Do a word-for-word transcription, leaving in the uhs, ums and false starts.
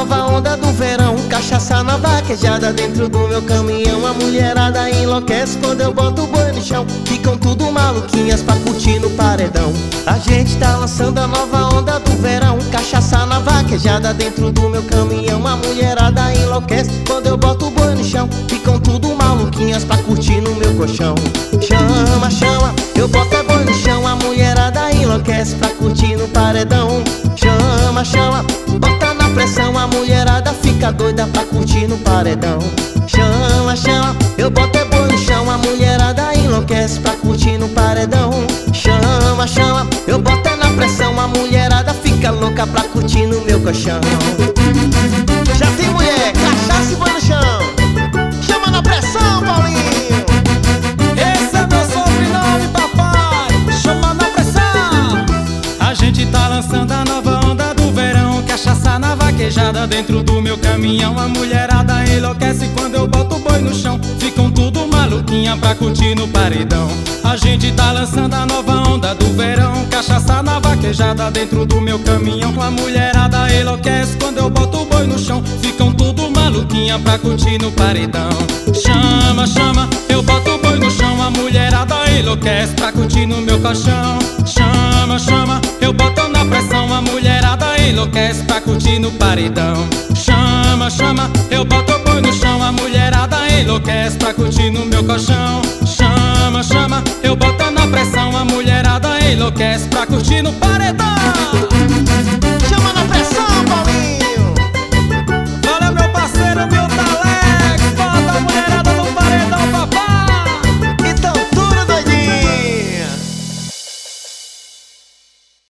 nova onda do verão. Cachaça na vaquejada dentro do meu caminhão. A mulherada enlouquece quando eu boto o boi no chão. Ficam tudo maluquinhas pra curtir no paredão. A gente tá lançando a nova onda do verão. Cachaça na vaquejada dentro do meu caminhão. A mulherada enlouquece quando eu boto o boi no chão. Ficam tudo maluquinhas pra curtir no meu colchão. Chama, chama, eu boto é boi no chão. A mulherada enlouquece pra curtir no paredão. Chama, chama, bota na pressão. A mulherada fica doida pra curtir no paredão. Chama, chama, eu boto é boi no chão. A mulherada enlouquece pra curtir no paredão. Chama, chama, eu boto é na pressão. A mulherada fica louca pra curtir no meu colchão. Já tem mulher, cachaça e boi no chão. Chama na pressão, Paulinho. Esse é meu sobrenome, papai. Chama na pressão. A gente tá lançando a nova onda do verão. Cachaça na vaquejada dentro do meu caminhão. A mulherada enlouquece quando eu boto o boi no chão. Ficam tudo maluquinha pra curtir no paredão. A gente tá lançando a nova onda do verão. Cachaça na vaquejada dentro do meu caminhão. A mulherada enlouquece quando eu boto o boi no chão. Ficam tudo maluquinha pra curtir no paredão. Chama, chama, eu boto o boi no chão. A mulherada enlouquece pra curtir no meu colchão. Chama, chama, eu boto na pressão. A mulherada enlouquece pra curtir no paredão. Chama, chama, eu boto o boi no chão. A mulherada enlouquece pra curtir no meu colchão. Chama, chama, eu boto na pressão. A mulherada enlouquece pra curtir no paredão.